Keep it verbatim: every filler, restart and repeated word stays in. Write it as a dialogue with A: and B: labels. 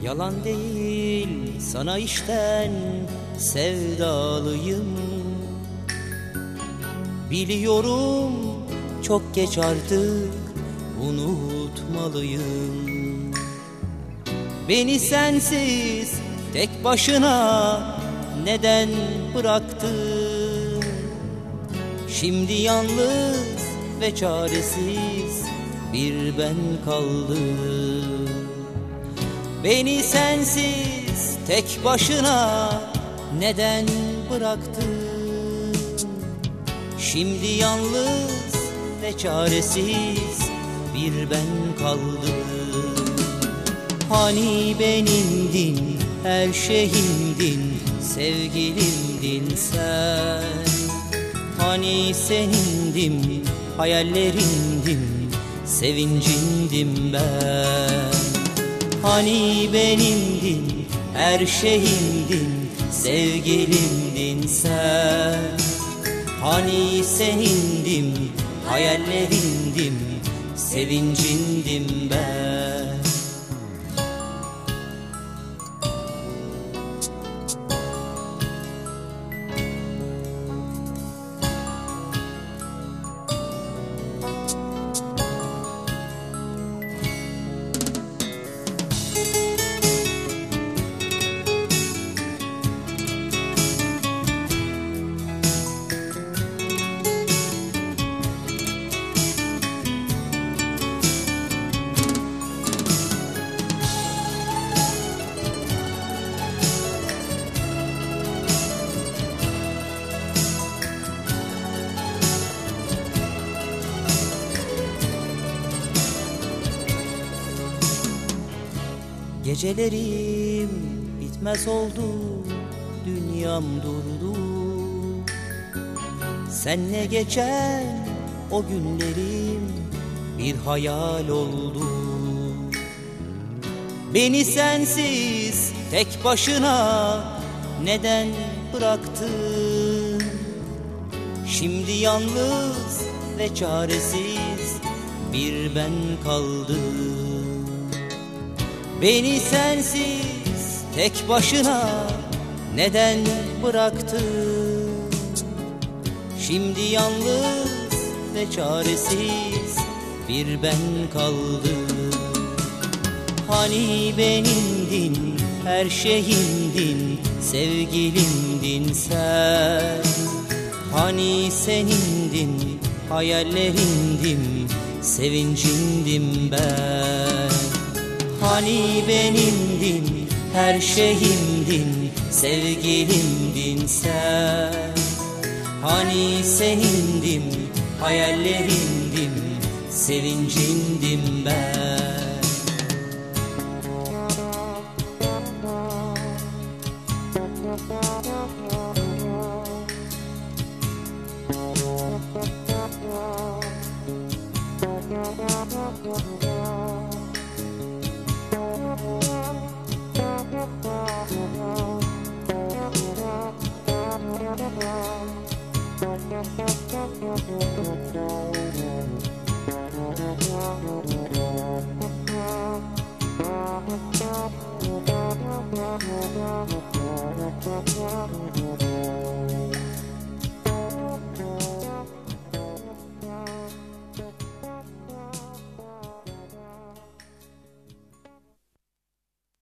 A: Yalan değil, sana işten sevdalıyım. Biliyorum çok geç artık unutmalıyım. Beni sensiz tek başına neden bıraktın? Şimdi yalnız ve çaresiz bir ben kaldım. Beni sensiz tek başına neden bıraktın? Şimdi yalnız ve çaresiz bir ben kaldım. Hani benimdin, her şeyimdin, sevgilimdin sen. Hani senindim, hayallerimdim, sevincindim ben. Hani benimdin, her şeyimdin, sevgilimdin sen. Hani senindim, hayallerimdim, sevincindim ben. Gecelerim bitmez oldu, dünyam durdu. Seninle geçen o günlerim bir hayal oldu. Beni sensiz tek başına neden bıraktın? Şimdi yalnız ve çaresiz bir ben kaldım. Beni sensiz tek başına neden bıraktın? Şimdi yalnız ve çaresiz bir ben kaldım. Hani benimdin, her şeyimdin, sevgilimdin sen. Hani senindin, hayallerimdim, sevincindim ben. Hani benimdin, her şeyimdin, sevgilimdin sen. Hani senindim, hayallerimdim, sevincindim ben.
B: Thank you.